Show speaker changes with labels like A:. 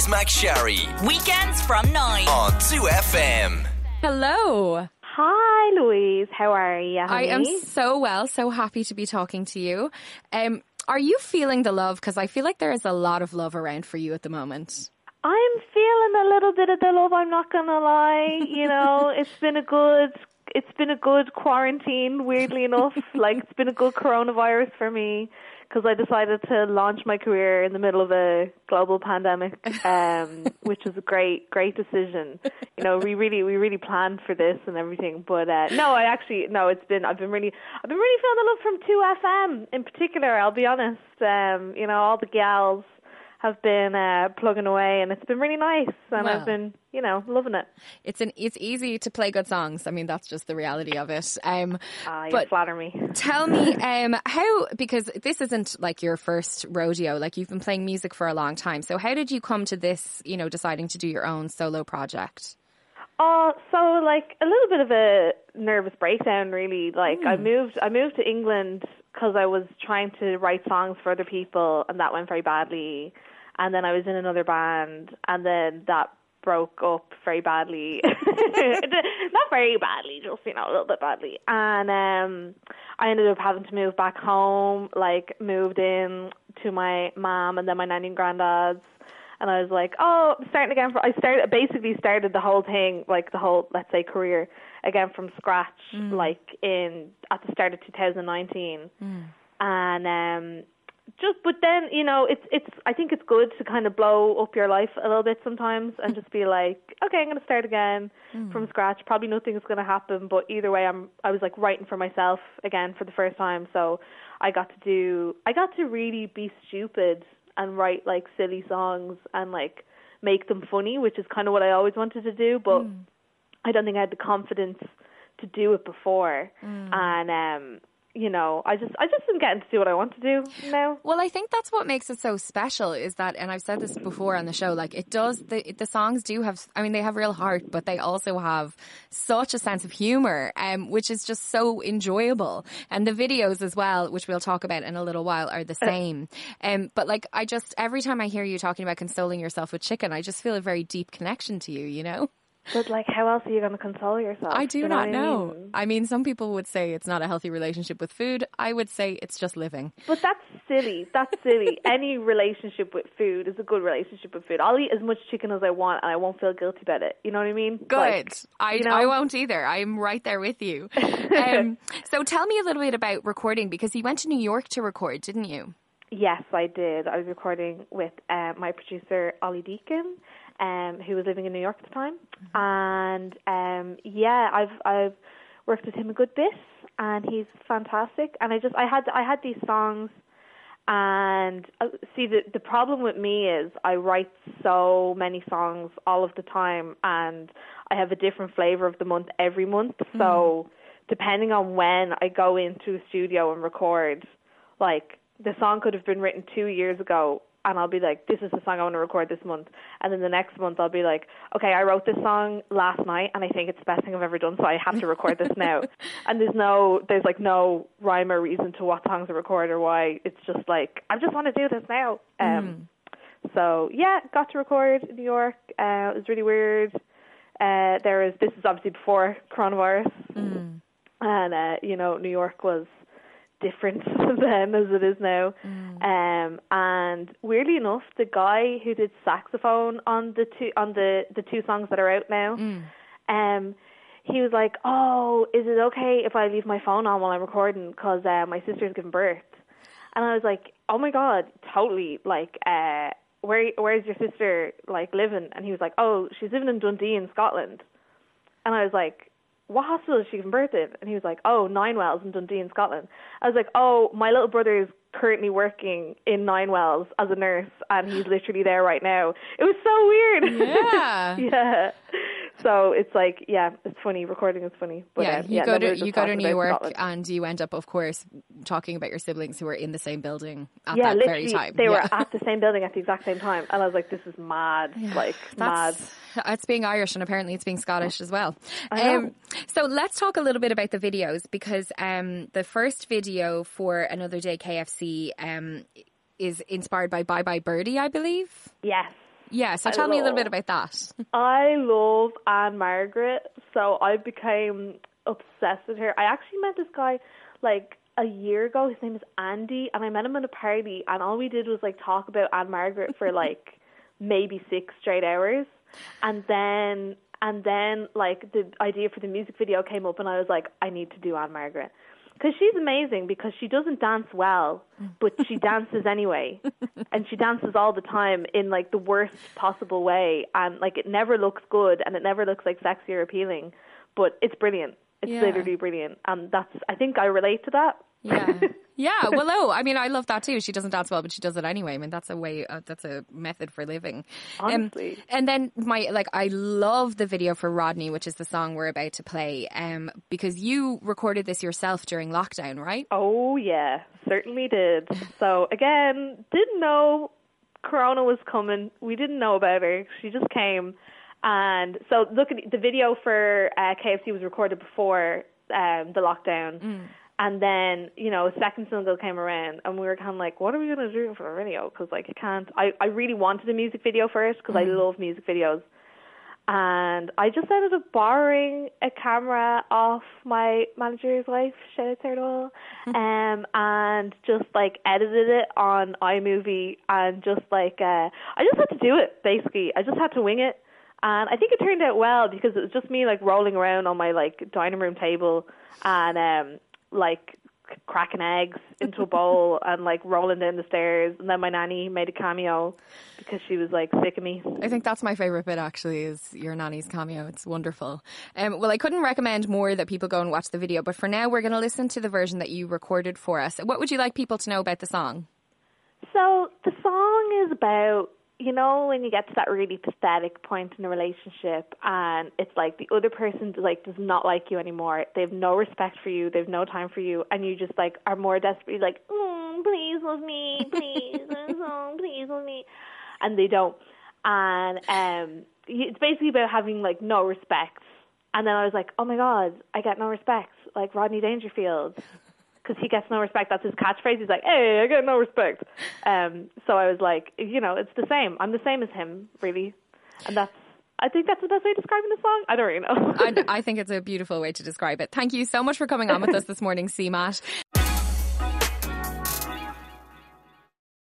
A: Louise McSharry.
B: Weekends from 9
A: on 2FM.
C: Hello.
D: Hi, Louise. How are you, honey?
C: I am so well, so happy to be talking to you. Are you feeling the love? Because I feel like there is a lot of love around for you at the moment.
D: I'm feeling a little bit of the love, I'm not going to lie. You know, it's been a good quarantine, weirdly enough. Like, it's been a good coronavirus for me because I decided to launch my career in the middle of a global pandemic, which was a great decision. You know, we really planned for this and everything. But I've been really feeling the love from 2FM in particular. I'll be honest. You know, all the gals have been plugging away, and it's been really nice, and I've been, you know, loving it.
C: It's easy to play good songs. I mean, that's just the reality of it.
D: You flatter me.
C: Tell me, how, because this isn't like your first rodeo, like you've been playing music for a long time. So how did you come to this, you know, deciding to do your own solo project?
D: So like a little bit of a nervous breakdown, really. Like I moved to England because I was trying to write songs for other people, and that went very badly. And then I was in another band, and then that broke up very badly. Not very badly, just, you know, a little bit badly. And I ended up having to move back home, like moved in to my mom and then my nanny and granddad's. And I was like, oh, I'm starting again. I started the whole thing, like the whole, let's say, career again from scratch, like at the start of 2019. And but then, you know, I think it's good to kind of blow up your life a little bit sometimes and just be like, okay, I'm going to start again from scratch. Probably nothing's going to happen, but either way, I was like writing for myself again for the first time. So I got to really be stupid and write like silly songs and like make them funny, which is kind of what I always wanted to do, but I don't think I had the confidence to do it before. And you know, I just am getting to do what I want to do now.
C: Well, I think that's what makes it so special is that, and I've said this before on the show, like it does, the songs do have, I mean, they have real heart, but they also have such a sense of humour, which is just so enjoyable. And the videos as well, which we'll talk about in a little while, are the same. But like, every time I hear you talking about consoling yourself with chicken, I just feel a very deep connection to you, you know?
D: But like, how else are you going to console yourself?
C: I do not know. I mean, some people would say it's not a healthy relationship with food. I would say it's just living.
D: But that's silly. That's silly. Any relationship with food is a good relationship with food. I'll eat as much chicken as I want and I won't feel guilty about it. You know what I mean?
C: Good.
D: Like,
C: I won't either. I'm right there with you. So tell me a little bit about recording, because you went to New York to record, didn't you?
D: Yes, I did. I was recording with my producer, Ollie Deacon, who was living in New York at the time. And I've worked with him a good bit, and he's fantastic. And I had these songs, and see, the problem with me is I write so many songs all of the time, and I have a different flavor of the month every month. So depending on when I go into a studio and record, like, the song could have been written 2 years ago, and I'll be like, this is the song I want to record this month. And then the next month I'll be like, okay, I wrote this song last night and I think it's the best thing I've ever done, so I have to record this now. And there's no rhyme or reason to what songs I record or why. It's just like, I just want to do this now. So yeah, got to record in New York. It was really weird. This is obviously before coronavirus. And you know, New York was different then as it is now. And weirdly enough, the guy who did saxophone on the two songs that are out now, he was like, oh, is it okay if I leave my phone on while I'm recording, because my sister's giving birth? And I was like, oh my god, totally, like, where's your sister, like, living? And he was like, oh, she's living in Dundee in Scotland. And I was like, what hospital is she giving birth in? And he was like, oh, Ninewells in Dundee in Scotland. I was like, oh, my little brother is currently working in Ninewells as a nurse, and he's literally there right now. It was so weird.
C: Yeah.
D: Yeah. So it's like, yeah, it's funny. Recording is funny. But,
C: you go to New York
D: Scotland.
C: and you end up, of course, talking about your siblings who were in the same building at
D: that
C: very time.
D: They were at the same building at the exact same time. And I was like, this is mad. Yeah, like, mad.
C: It's being Irish, and apparently it's being Scottish as well.
D: So
C: let's talk a little bit about the videos, because the first video for Another Day KFC is inspired by Bye Bye Birdie, I believe.
D: Yes.
C: Yeah, so tell me a little bit about that.
D: I love Anne-Margaret, so I became obsessed with her. I actually met this guy like a year ago. His name is Andy, and I met him at a party, and all we did was like talk about Anne-Margaret for like maybe 6 straight hours, and then like the idea for the music video came up, and I was like, I need to do Anne-Margaret. Because she's amazing, because she doesn't dance well, but she dances anyway. And she dances all the time in, like, the worst possible way. And, like, it never looks good, and it never looks, like, sexy or appealing. But it's brilliant. It's literally brilliant. And I think I relate to that.
C: Yeah. Yeah, well, no, I mean, I love that too. She doesn't dance well, but she does it anyway. I mean, that's a method for living.
D: Honestly.
C: And then I love the video for Rodney, which is the song we're about to play, because you recorded this yourself during lockdown, right?
D: Oh, yeah, certainly did. So, again, didn't know Corona was coming. We didn't know about her. She just came. And so, look, at the video for KFC was recorded before the lockdown. And then, you know, a second single came around, and we were kind of like, what are we going to do for a video? Because, like, I really wanted a music video first, because I love music videos. And I just ended up borrowing a camera off my manager's wife, shout out Sarah Doyle, and just, like, edited it on iMovie, and just, like, I just had to do it, basically. I just had to wing it. And I think it turned out well, because it was just me, like, rolling around on my, like, dining room table, and, like cracking eggs into a bowl and like rolling down the stairs, and then my nanny made a cameo because she was like sick of me.
C: I think that's my favourite bit actually, is your nanny's cameo. It's wonderful. Well, I couldn't recommend more that people go and watch the video, but for now we're going to listen to the version that you recorded for us. What would you like people to know about the song?
D: So the song is about, you know, when you get to that really pathetic point in a relationship and it's like the other person like does not like you anymore. They have no respect for you. They have no time for you. And you just like are more desperately like, please love me, please, please love me. And they don't. And it's basically about having like no respect. And then I was like, oh my God, I get no respect. Like Rodney Dangerfield. Because he gets no respect. That's his catchphrase. He's like, hey, I get no respect. So I was like, you know, it's the same. I'm the same as him, really. And I think that's the best way of describing the song. I don't really know.
C: I think it's a beautiful way to describe it. Thank you so much for coming on with us this morning, CMAT.